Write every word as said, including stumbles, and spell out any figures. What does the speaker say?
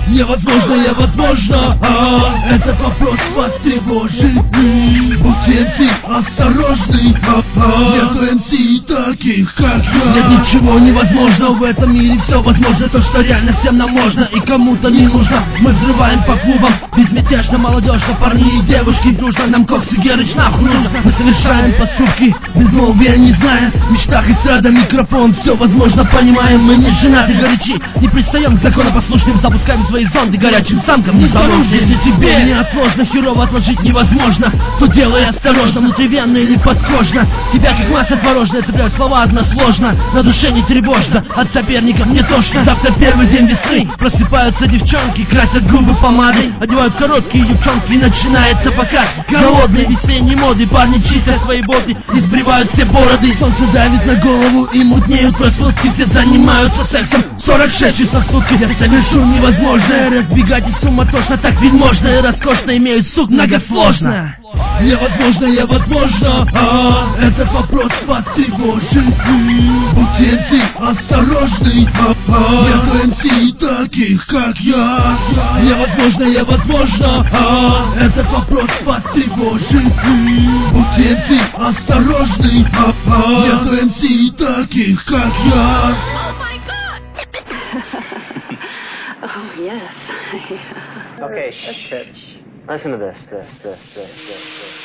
Невозможное возможно, а этот вопрос вас тревожит. Будьте эм си осторожны, нету эм си таких, как я. Нет ничего невозможного в этом мире, все возможно. То, что реально всем нам можно и кому-то не нужно. Мы взрываем по клубам, безмятежно, молодежно. Парни и девушки дружно, нам Кокс и Герыч нахуй нужно. Мы совершаем поступки, безмолвия не зная. В мечтах эстрада, микрофон, все возможно, понимаем. Мы не женаты, горячи, не пристаем к законопослушным. Запускаем свои зонды горячим самкам, не заружь. Если тебе неотложно, херово отложить невозможно, то делай осторожно, внутривенно или подкожно. Тебя как масса творожная, цепляют слова односложно. На душе не тревожно, от соперников не тошно. Завтра первый день весны, просыпаются девчонки, красят губы помадой, одевают короткие юбчонки, и начинается показ голодной весенней моды. Парни чистят свои боты и сбривают все бороды. Солнце давит на голову и мутнеют просудки. Все занимаются сексом сорок шесть часов в сутки. Я совершу невозможное, разбегайтесь суматошно. Так ведь можно и роскошно, имеют сук многосложно. Невозможное возможно, а этот вопрос вас тревожит. Будьте эм си осторожны, нету эм си таких, как я. Невозможное возможно, а этот вопрос вас тревожит. Будьте эм си осторожны, нету эм си таких, как я. Oh, yes. Okay, shh. Listen to this, this, this, this, this, this.